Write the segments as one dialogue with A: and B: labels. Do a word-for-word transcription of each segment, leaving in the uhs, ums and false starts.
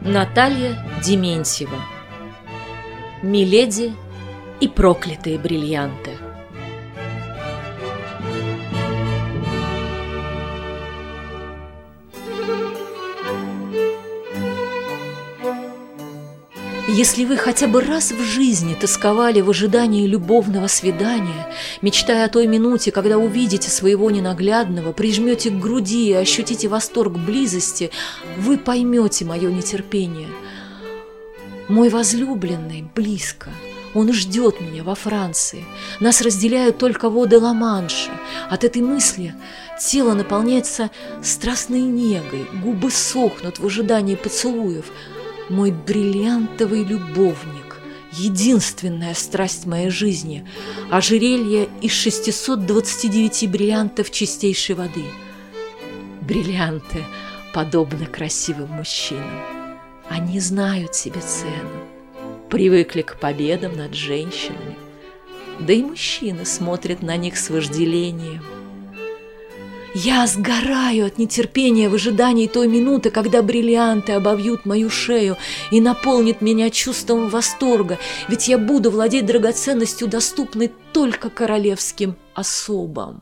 A: Наталья Дементьева. Миледи и проклятые бриллианты. Если вы хотя бы раз в жизни тосковали в ожидании любовного свидания, мечтая о той минуте, когда увидите своего ненаглядного, прижмете к груди и ощутите восторг близости, вы поймете мое нетерпение. Мой возлюбленный близко. Он ждет меня во Франции. Нас разделяют только воды Ла-Манша. От этой мысли тело наполняется страстной негой, губы сохнут в ожидании поцелуев. Мой бриллиантовый любовник, единственная страсть моей жизни, ожерелье из шестисот двадцати девяти бриллиантов чистейшей воды. Бриллианты подобны красивым мужчинам. Они знают себе цену, привыкли к победам над женщинами. Да и мужчины смотрят на них с вожделением. Я сгораю от нетерпения в ожидании той минуты, когда бриллианты обовьют мою шею и наполнят меня чувством восторга, ведь я буду владеть драгоценностью, доступной только королевским особам.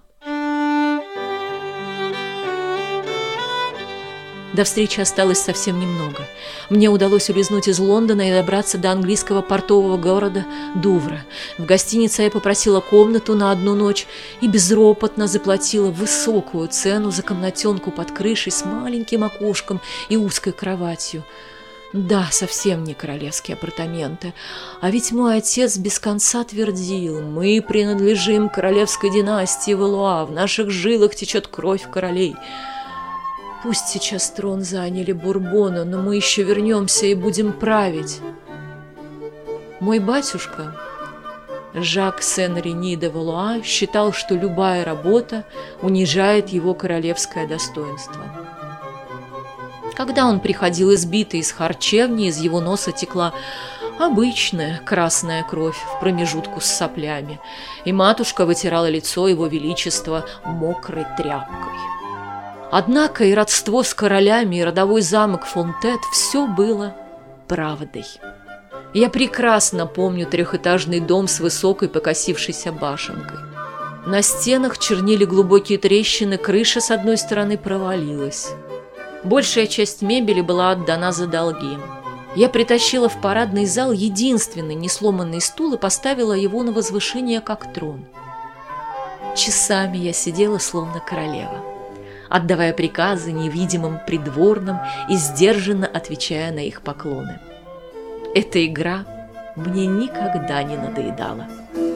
A: До встречи осталось совсем немного. Мне удалось улизнуть из Лондона и добраться до английского портового города Дувра. В гостинице я попросила комнату на одну ночь и безропотно заплатила высокую цену за комнатенку под крышей с маленьким окошком и узкой кроватью. Да, совсем не королевские апартаменты. А ведь мой отец без конца твердил: мы принадлежим королевской династии Валуа, в наших жилах течет кровь королей. Пусть сейчас трон заняли Бурбоны, но мы еще вернемся и будем править. Мой батюшка, Жак Сен-Рени де Валуа, считал, что любая работа унижает его королевское достоинство. Когда он приходил избитый из харчевни, из его носа текла обычная красная кровь в промежутку с соплями, и матушка вытирала лицо его величества мокрой тряпкой. Однако и родство с королями, и родовой замок Фонтет – все было правдой. Я прекрасно помню трехэтажный дом с высокой покосившейся башенкой. На стенах чернили глубокие трещины, крыша с одной стороны провалилась. Большая часть мебели была отдана за долги. Я притащила в парадный зал единственный несломанный стул и поставила его на возвышение, как трон. Часами я сидела, словно королева, отдавая приказы невидимым придворным и сдержанно отвечая на их поклоны. Эта игра мне никогда не надоедала.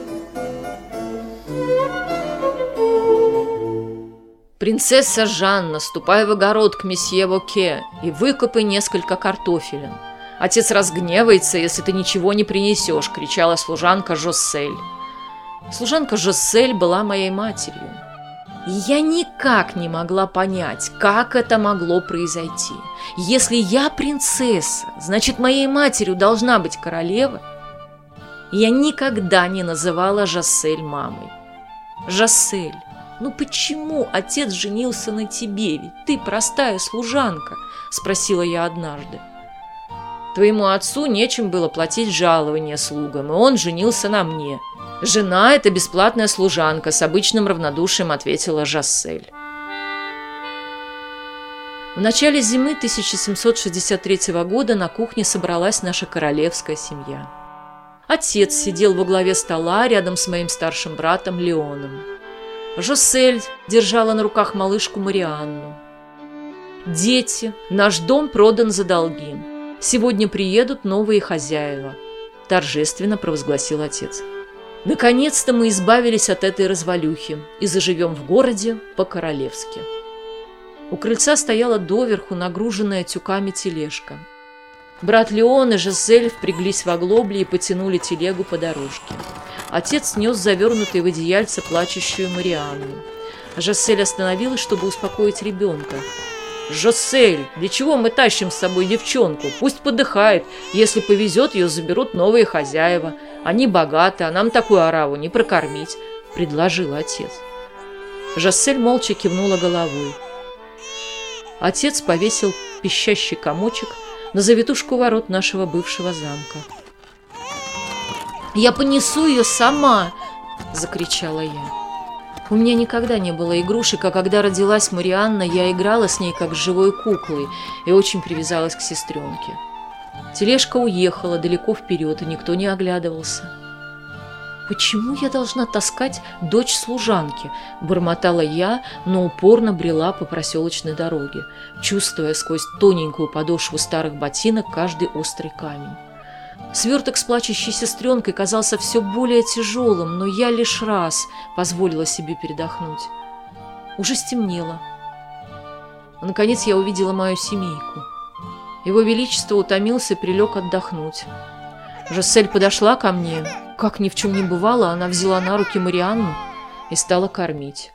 A: «Принцесса Жанна, ступай в огород к месье Воке и выкопай несколько картофелин. Отец разгневается, если ты ничего не принесешь», — кричала служанка Жоссель. Служанка Жоссель была моей матерью. Я никак не могла понять, как это могло произойти. Если я принцесса, значит, моей матерью должна быть королева. Я никогда не называла Жоссель мамой. «Жоссель, ну почему отец женился на тебе? Ведь ты простая служанка», — спросила я однажды. «Твоему отцу нечем было платить жалование слугам, и он женился на мне. Жена – это бесплатная служанка», – с обычным равнодушием ответила Жоссель. В начале зимы тысяча семьсот шестьдесят третьего года на кухне собралась наша королевская семья. Отец сидел во главе стола рядом с моим старшим братом Леоном. Жоссель держала на руках малышку Марианну. «Дети, наш дом продан за долги. Сегодня приедут новые хозяева», – торжественно провозгласил отец. «Наконец-то мы избавились от этой развалюхи и заживем в городе по-королевски». У крыльца стояла доверху нагруженная тюками тележка. Брат Леон и Жоссель впряглись в оглобли и потянули телегу по дорожке. Отец нес завернутый в одеяльце плачущую Марианну. Жоссель остановилась, чтобы успокоить ребенка. «Жоссель, для чего мы тащим с собой девчонку? Пусть подыхает. Если повезет, ее заберут новые хозяева. Они богаты, а нам такую ораву не прокормить», — предложил отец. Жоссель молча кивнула головой. Отец повесил пищащий комочек на завитушку ворот нашего бывшего замка. «Я понесу ее сама!» – закричала я. У меня никогда не было игрушек, а когда родилась Марианна, я играла с ней как с живой куклой и очень привязалась к сестренке. Тележка уехала далеко вперед, и никто не оглядывался. «Почему я должна таскать дочь служанки?» – бормотала я, но упорно брела по проселочной дороге, чувствуя сквозь тоненькую подошву старых ботинок каждый острый камень. Сверток с плачущей сестренкой казался все более тяжелым, но я лишь раз позволила себе передохнуть. Уже стемнело. Наконец я увидела мою семейку. Его Величество утомился и прилег отдохнуть. Жоссель подошла ко мне. Как ни в чем не бывало, она взяла на руки Марианну и стала кормить.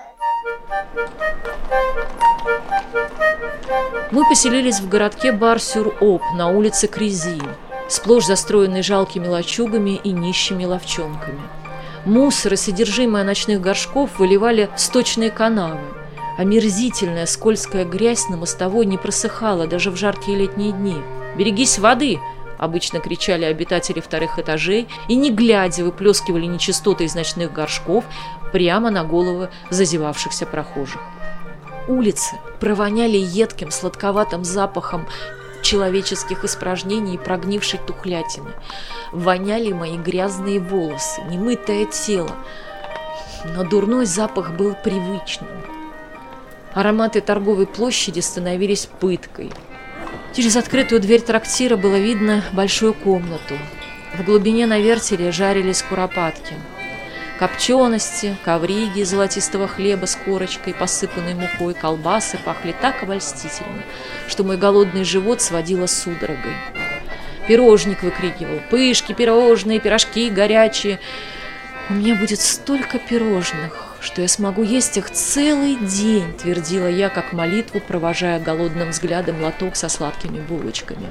A: Мы поселились в городке Бар-сюр-Об на улице Крези, сплошь застроенной жалкими лачугами и нищими ловчонками. Мусор и содержимое ночных горшков выливали в сточные канавы. Омерзительная скользкая грязь на мостовой не просыхала даже в жаркие летние дни. «Берегись воды!» – обычно кричали обитатели вторых этажей и, не глядя, выплескивали нечистоты из ночных горшков прямо на головы зазевавшихся прохожих. Улицы провоняли едким сладковатым запахом человеческих испражнений и прогнившей тухлятины. Воняли мои грязные волосы, немытое тело, но дурной запах был привычным. Ароматы торговой площади становились пыткой. Через открытую дверь трактира было видно большую комнату. В глубине на вертеле жарились куропатки. Копчености, ковриги из золотистого хлеба с корочкой, посыпанной мукой, колбасы пахли так обольстительно, что мой голодный живот сводило судорогой. Пирожник выкрикивал: «Пышки, пирожные, пирожки горячие! У меня будет столько пирожных, что я смогу есть их целый день», твердила я, как молитву, провожая голодным взглядом лоток со сладкими булочками.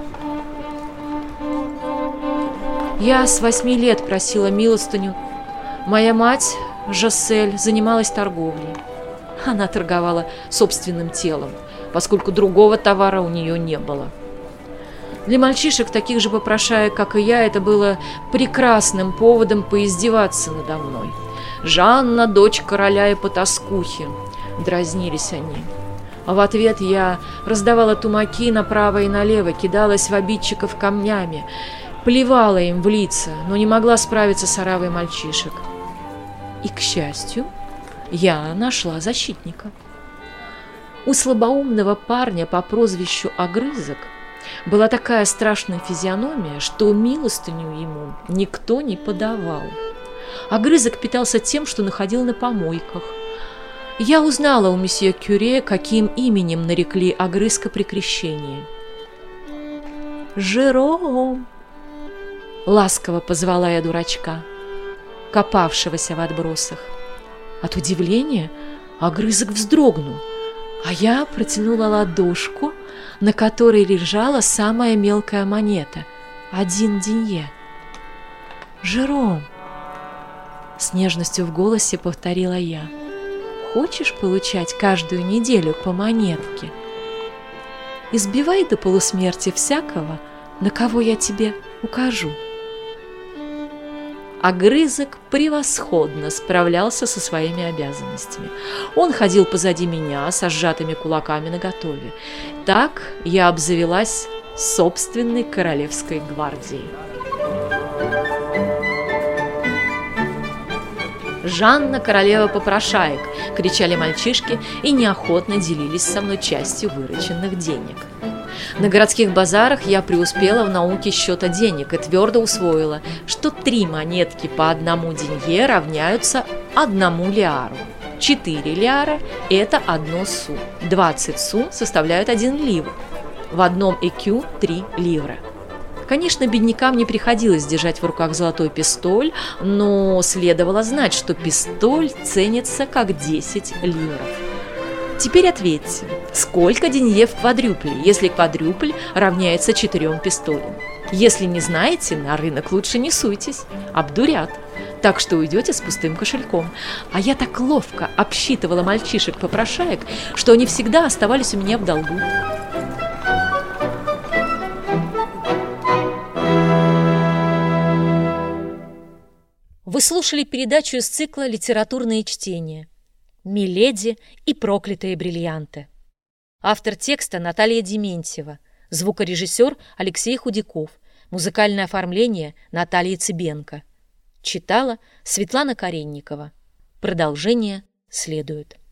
A: Я с восьми лет просила милостыню. Моя мать, Жоссель, занималась торговлей. Она торговала собственным телом, поскольку другого товара у нее не было. Для мальчишек, таких же попрошаек, как и я, это было прекрасным поводом поиздеваться надо мной. «Жанна, дочь короля и потаскухи», — дразнились они. А в ответ я раздавала тумаки направо и налево, кидалась в обидчиков камнями, плевала им в лица, но не могла справиться с оравой мальчишек. И, к счастью, я нашла защитника. У слабоумного парня по прозвищу Огрызок была такая страшная физиономия, что милостыню ему никто не подавал. Огрызок питался тем, что находил на помойках. Я узнала у месье Кюре, каким именем нарекли Огрызка при крещении. «Жером!» — ласково позвала я дурачка, копавшегося в отбросах. От удивления Огрызок вздрогнул, а я протянула ладошку, на которой лежала самая мелкая монета — один денье. «Жером!» — с нежностью в голосе повторила я. «Хочешь получать каждую неделю по монетке? Избивай до полусмерти всякого, на кого я тебе укажу». Огрызок превосходно справлялся со своими обязанностями. Он ходил позади меня со сжатыми кулаками наготове. Так я обзавелась собственной королевской гвардией. «Жанна, королева попрошаек!» – кричали мальчишки и неохотно делились со мной частью вырученных денег. На городских базарах я преуспела в науке счета денег и твердо усвоила, что три монетки по одному денье равняются одному лиару. Четыре лиара – это одно су. Двадцать су составляют один ливр. В одном экю три ливра. Конечно, беднякам не приходилось держать в руках золотой пистоль, но следовало знать, что пистоль ценится как десять ливров. Теперь ответьте, сколько денье в квадрюпле, если квадрюпль равняется четырем пистолям? Если не знаете, на рынок лучше не суйтесь, обдурят, так что уйдете с пустым кошельком. А я так ловко обсчитывала мальчишек-попрошаек, что они всегда оставались у меня в долгу. Вы слушали передачу из цикла «Литературные чтения» «Миледи и проклятые бриллианты». Автор текста Наталья Дементьева, звукорежиссер Алексей Худяков, музыкальное оформление Наталья Цыбенко. Читала Светлана Каренникова. Продолжение следует.